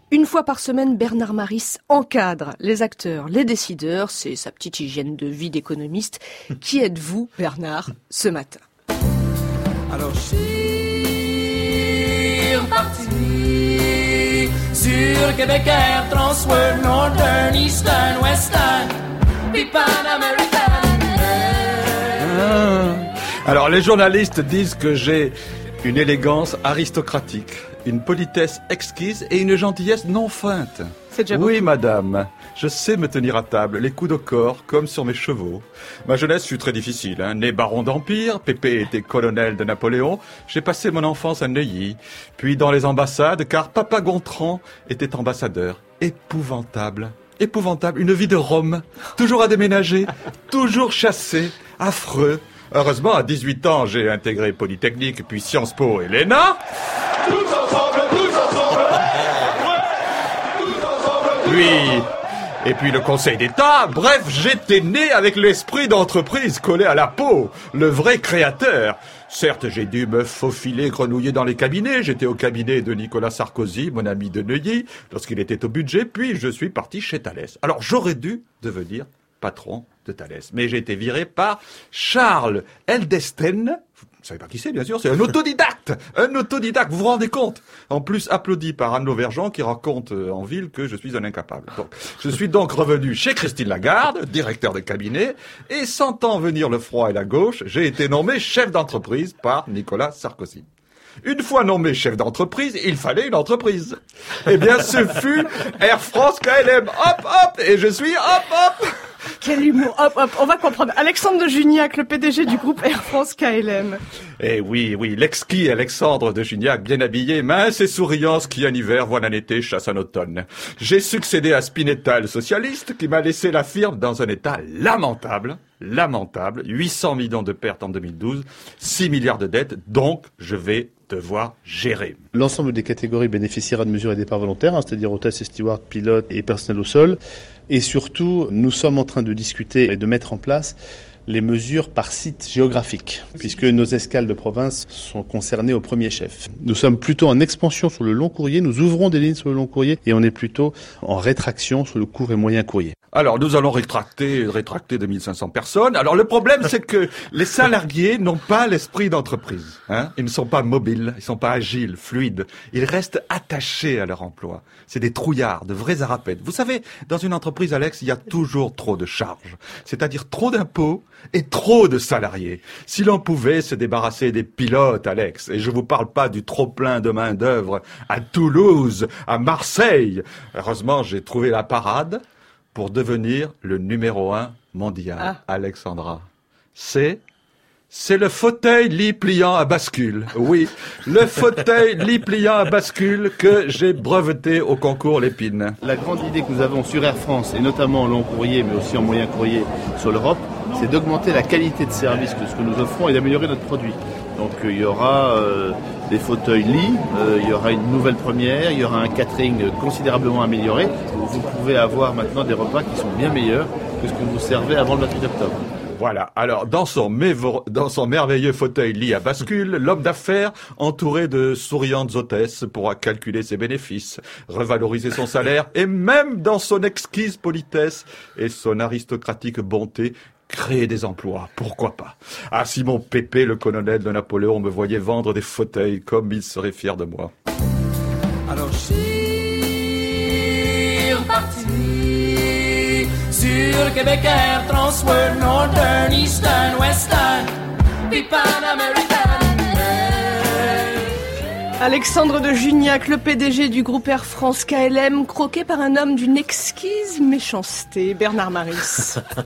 Une fois par semaine, Bernard Maris encadre les acteurs, les décideurs. C'est sa petite hygiène de vie d'économiste. Qui êtes-vous, Bernard, ce matin? Alors je suis reparti sur Québec Air, Transworld, Northern, Eastern, Western, puis Pan American. Alors les journalistes disent que j'ai une élégance aristocratique, une politesse exquise et une gentillesse non feinte. C'est déjà Oui, beaucoup. madame, je sais me tenir à table, les coups de corps comme sur mes chevaux. Ma jeunesse fut très difficile, né baron d'Empire, Pépé était colonel de Napoléon, j'ai passé mon enfance à Neuilly, puis dans les ambassades, car Papa Gontran était ambassadeur. Épouvantable, une vie de Rome, toujours à déménager, toujours chassé, affreux. Heureusement, à 18 ans, j'ai intégré Polytechnique, puis Sciences Po et l'ENA. Puis le Conseil d'État. Bref, j'étais né avec l'esprit d'entreprise collé à la peau, le vrai créateur. Certes, j'ai dû me faufiler, grenouiller dans les cabinets. J'étais au cabinet de Nicolas Sarkozy, mon ami de Neuilly, lorsqu'il était au budget, puis je suis parti chez Thalès. Alors, j'aurais dû devenir patron de Thalès, mais j'ai été viré par Charles Eldesten. Vous savez pas qui c'est, bien sûr, c'est un autodidacte, vous vous rendez compte? En plus, applaudi par Anne Lauvergeon qui raconte en ville que je suis un incapable. Donc, je suis donc revenu chez Christine Lagarde, directeur de cabinet, et sentant venir le froid et la gauche, j'ai été nommé chef d'entreprise par Nicolas Sarkozy. Une fois nommé chef d'entreprise, il fallait une entreprise. Eh bien, ce fut Air France KLM. Hop, hop, et je suis hop, hop. Quel humour. Hop, hop, on va comprendre. Alexandre de Juniac, le PDG du groupe Air France KLM. Eh oui, l'exquis Alexandre de Juniac, bien habillé, mince et souriant, skie en hiver, voile en été, chasse en automne. J'ai succédé à Spinetta, le socialiste, qui m'a laissé la firme dans un état lamentable, 800 millions de pertes en 2012, 6 milliards de dettes, donc je vais devoir gérer. L'ensemble des catégories bénéficiera de mesures et départs volontaires, c'est-à-dire hôtesses et stewards, pilotes et personnel au sol. Et surtout, nous sommes en train de discuter et de mettre en place les mesures par site géographique, puisque nos escales de province sont concernées au premier chef. Nous sommes plutôt en expansion sur le long courrier, nous ouvrons des lignes sur le long courrier et on est plutôt en rétraction sur le court et moyen courrier. Alors, nous allons rétracter 2500 personnes. Alors, le problème, c'est que les salariés n'ont pas l'esprit d'entreprise. Ils ne sont pas mobiles, ils sont pas agiles, fluides. Ils restent attachés à leur emploi. C'est des trouillards, de vrais arapettes. Vous savez, dans une entreprise, Alex, il y a toujours trop de charges. C'est-à-dire trop d'impôts et trop de salariés. Si l'on pouvait se débarrasser des pilotes, Alex, et je vous parle pas du trop-plein de main-d'œuvre à Toulouse, à Marseille. Heureusement, j'ai trouvé la parade pour devenir le numéro 1 mondial, Alexandra. C'est le fauteuil lit pliant à bascule. Oui, le fauteuil lit pliant à bascule que j'ai breveté au concours Lépine. La grande idée que nous avons sur Air France, et notamment en long courrier, mais aussi en moyen courrier sur l'Europe, c'est d'augmenter la qualité de service de ce que nous offrons et d'améliorer notre produit. Donc il y aura des fauteuils lits, il y aura une nouvelle première, il y aura un catering considérablement amélioré. Vous pouvez avoir maintenant des repas qui sont bien meilleurs que ce que vous servez avant le 28 octobre. Voilà. Alors, dans son merveilleux fauteuil lit à bascule, l'homme d'affaires, entouré de souriantes hôtesses, pourra calculer ses bénéfices, revaloriser son salaire et même dans son exquise politesse et son aristocratique bonté, créer des emplois, pourquoi pas. Ah, si mon Pépé, le colonel de Napoléon, me voyait vendre des fauteuils, comme il serait fier de moi. Alors je suis reparti sur Québec Air, Transworld, Northern, Eastern, Western, puis Pan American. Alexandre de Juniac, le PDG du groupe Air France KLM, croqué par un homme d'une exquise méchanceté, Bernard Maris.